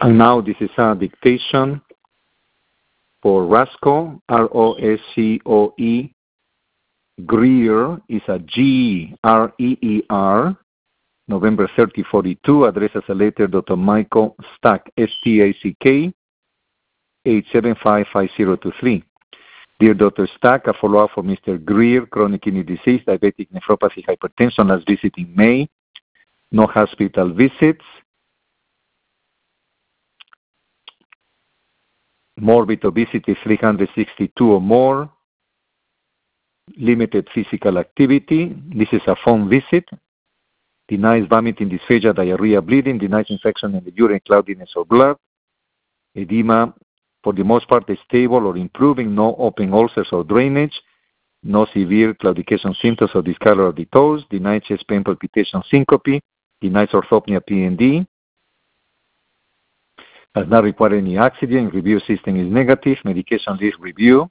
And now this is a dictation for Roscoe, Roscoe. Greer is a Greer, November 30, 42. Address as a letter, Dr. Michael Stack, Stack, 8755023. Dear Dr. Stack, a follow-up for Mr. Greer, chronic kidney disease, diabetic nephropathy, hypertension, last visit in May. No hospital visits. Morbid obesity 362 or more. Limited physical activity. This is a phone visit. Denies vomiting, dysphagia, diarrhea, bleeding. Denies infection in the urine, cloudiness or blood. Edema, for the most part, is stable or improving. No open ulcers or drainage. No severe claudication symptoms or discolor of the toes. Denies chest pain, palpitation, syncope. Denies orthopnea, PND. Does not require any oxygen. Review system is negative. Medication list review.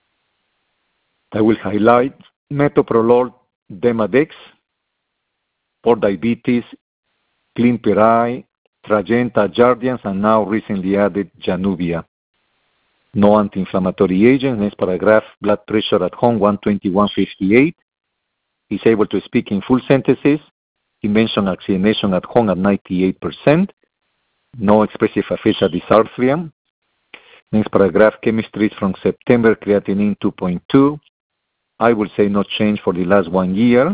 I will highlight metoprolol, Demodex, for diabetes, Clinperi, Trajenta, Jardiance, and now recently added Januvia. No anti-inflammatory agents. Next paragraph, blood pressure at home, 120/158. He's able to speak in full sentences. He mentioned oxygenation at home at 98%. No expressive aphasia dysarthria. Next paragraph, chemistry from September, creatinine 2.2. I will say no change for the last 1 year.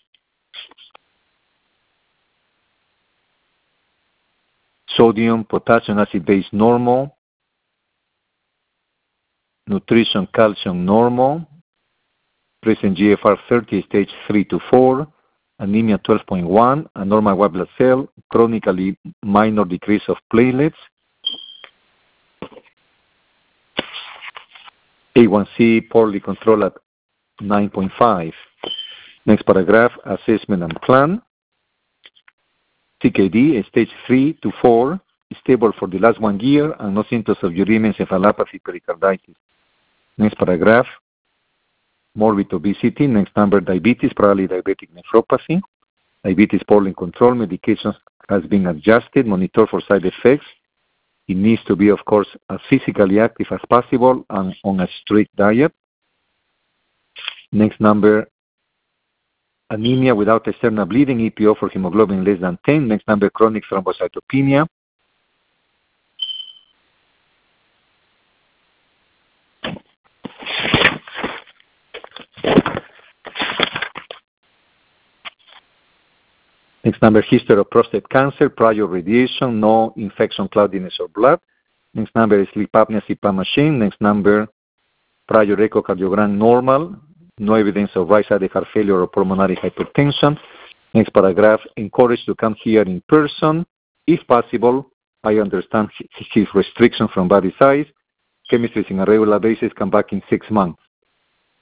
Sodium, potassium, acid base normal. Nutrition, calcium normal. Present GFR 30, stage 3 to 4. Anemia 12.1. A normal white blood cell. Chronically minor decrease of platelets. A1C poorly controlled at 9.5. Next paragraph, assessment and plan. CKD, stage 3 to 4, stable for the last 1 year and no symptoms of uremia, encephalopathy, pericarditis. Next paragraph, morbid obesity. Next number, diabetes, probably diabetic nephropathy. Diabetes poorly controlled, medication has been adjusted, monitor for side effects. It needs to be, of course, as physically active as possible and on a strict diet. Next number, anemia without external bleeding, EPO for hemoglobin less than 10. Next number, chronic thrombocytopenia. Next number, history of prostate cancer, prior radiation, no infection, cloudiness, or blood. Next number is sleep apnea, CPAP machine. Next number, prior echocardiogram normal, no evidence of right-sided heart failure or pulmonary hypertension. Next paragraph, encouraged to come here in person. If possible, I understand his restriction from body size. Chemistry is on a regular basis, come back in 6 months.